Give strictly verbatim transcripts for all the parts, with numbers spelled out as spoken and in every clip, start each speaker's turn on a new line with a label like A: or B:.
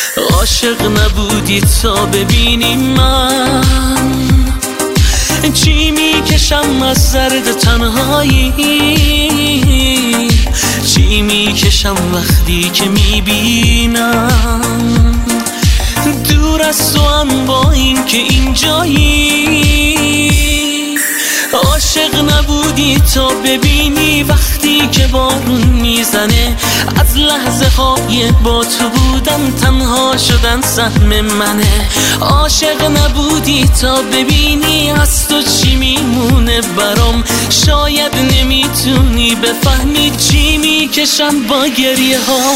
A: عاشق نبودی تا ببینی من چی میکشم از زرد تنهایی، چی میکشم وقتی که میبینم دور از تو هم با این که اینجایی. عاشق نبودی تا ببینی وقتی که بارون میزنه از لحظه های با تو بودن تنها شدن سهم منه. عاشق نبودی تا ببینی از تو چی میمونه برام، شاید نمیتونی بفهمی چی میکشم با گریه ها.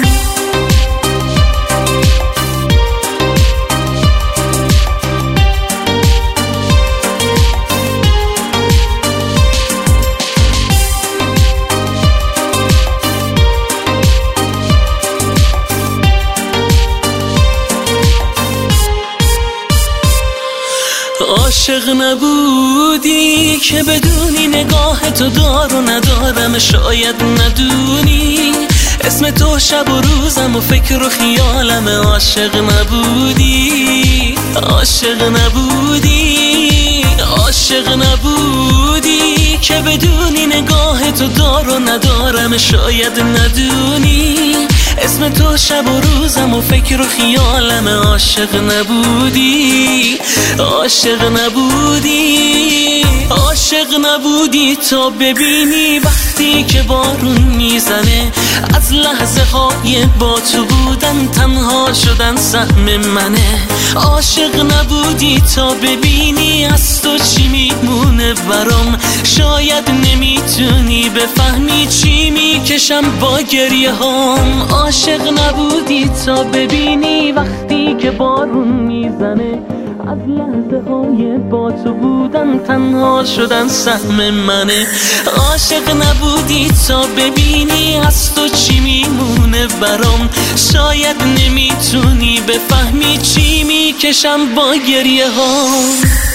A: عاشق نبودی که بدونی نگاه تو دار و ندارم، شاید ندونی اسم تو شب و روزم و فکر و خیالم. عاشق نبودی، عاشق نبودی، عاشق نبودی که بدونی نگاه تو دار و ندارم، شاید ندونی اسم تو شب و روزم و فکر و خیالم. عاشق نبودی، عاشق نبودی، عاشق نبودی تا ببینی وقتی که بارون میزنه از لحظه های با تو بودن تنها شدن سهم منه. عاشق نبودی تا ببینی از تو چی میمونه برام، شاید نمیتونی بفهمی چی میکشم با گریه هام. عاشق نبودی تا ببینی وقتی که بارون میزنه از لحظه های با تو بودن تنها شدن سهم منه. عاشق نبودی تا ببینی از تو چی میمونه برام، شاید نمیتونی بفهمی چی میکشم با گریه ها.